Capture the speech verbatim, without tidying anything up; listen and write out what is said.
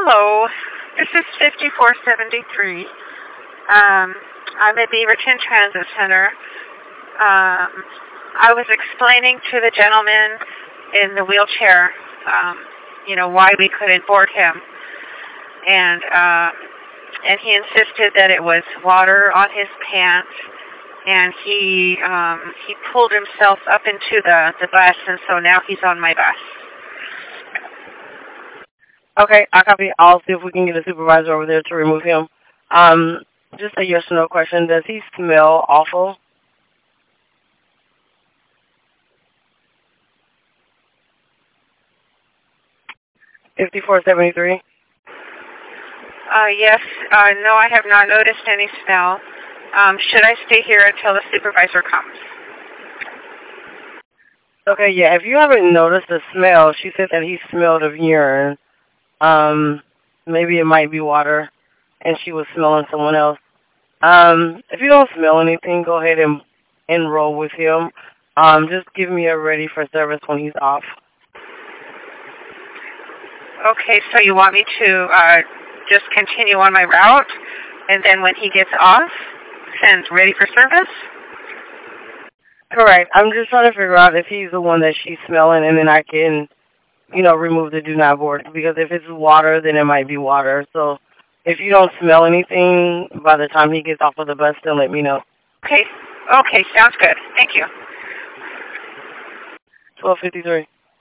Hello, this is fifty-four seventy-three. Um, I'm at Beaverton Transit Center. Um, I was explaining to the gentleman in the wheelchair, um, you know, why we couldn't board him. And, uh, and he insisted that it was water on his pants. And he, um, he pulled himself up into the, the bus, and so now he's on my bus. Okay, I copy. I'll see if we can get a supervisor over there to remove him. Um, just a yes or no question. Does he smell awful? fifty-four seventy-three. Uh, yes. Uh, no, I have not noticed any smell. Um, should I stay here until the supervisor comes? Okay, yeah. If you haven't noticed the smell, she said that he smelled of urine. Um, maybe it might be water, and she was smelling someone else. Um, if you don't smell anything, go ahead and enroll with him. Um, just give me a ready for service when he's off. Okay, so you want me to uh, just continue on my route, and then when he gets off, send ready for service? Correct. I'm just trying to figure out if he's the one that she's smelling, and then I can, you know, remove the do not board. Because if it's water, then it might be water. So if you don't smell anything by the time he gets off of the bus, then let me know. Okay. Okay, sounds good. Thank you. twelve fifty-three.